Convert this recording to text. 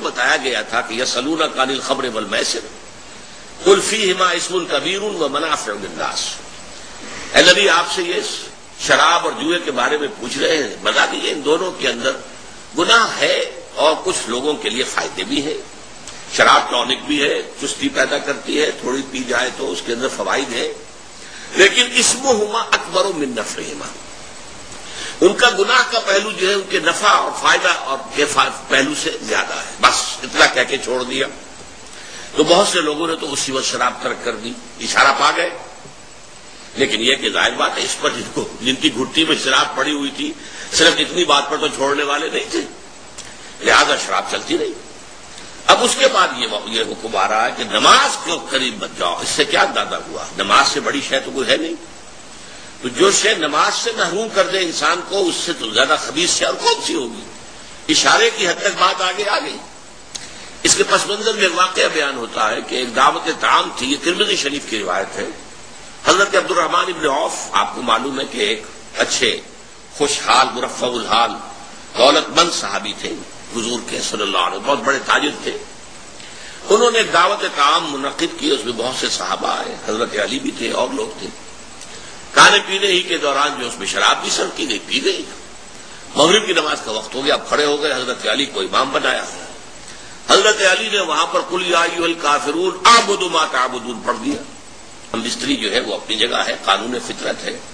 بتایا گیا تھا کہ یسألونک عن الخمر والمیسر قل فیہما اسم کبیر ومنافع للناس، اے نبی آپ سے یہ شراب اور جوئے کے بارے میں پوچھ رہے ہیں، بتا دیجیے ان دونوں کے اندر گناہ ہے اور کچھ لوگوں کے لیے فائدے بھی ہیں۔ شراب ٹونک بھی ہے، چستی پیدا کرتی ہے، تھوڑی پی جائے تو اس کے اندر فوائد ہیں، لیکن اسمہما اکبر من نفعہما، ان کا گناہ کا پہلو جو ہے ان کے نفع اور فائدہ اور کے پہلو سے زیادہ ہے۔ بس اتنا کہہ کے چھوڑ دیا تو بہت سے لوگوں نے تو اسی وقت شراب ترک کر دی، اشارہ پا گئے۔ لیکن یہ کہ ظاہر بات ہے اس پر جن کی گھٹی میں شراب پڑی ہوئی تھی صرف اتنی بات پر تو چھوڑنے والے نہیں تھے، لہذا شراب چلتی رہی۔ اب اس کے بعد یہ حکم آ رہا ہے کہ نماز کے قریب مت جاؤ۔ اس سے کیا اندازہ ہوا؟ نماز سے بڑی شے تو کوئی ہے نہیں، تو جو شے نماز سے محروم کر دے انسان کو اس سے تو زیادہ خبیث شے اور کون سی ہوگی؟ اشارے کی حد تک بات آگے آ گئی۔ اس کے پس منظر میں ایک واقعہ بیان ہوتا ہے کہ ایک دعوت طعام تھی، یہ ترمذی شریف کی روایت ہے۔ حضرت عبد الرحمن ابن عوف آپ کو معلوم ہے کہ ایک اچھے خوشحال مرفع الحال دولت مند صحابی تھے حضور کے صلی اللہ علیہ وسلم، بہت بڑے تاجر تھے۔ انہوں نے ایک دعوت طعام منعقد کی، اس میں بہت سے صحابہ آئے، حضرت علی بھی تھے اور لوگ تھے۔ کھانے پینے ہی کے دوران جو اس میں شراب بھی سرو کی گئی، پی گئی۔ مغرب کی نماز کا وقت ہو گیا، اب کھڑے ہو گئے، حضرت علی کو امام بنایا۔ حضرت علی نے وہاں پر قل یا ایھا الکافرون اعبدوا ما تعبدون پڑھ دیا۔ ہم بستری جو ہے وہ اپنی جگہ ہے، قانون فطرت ہے،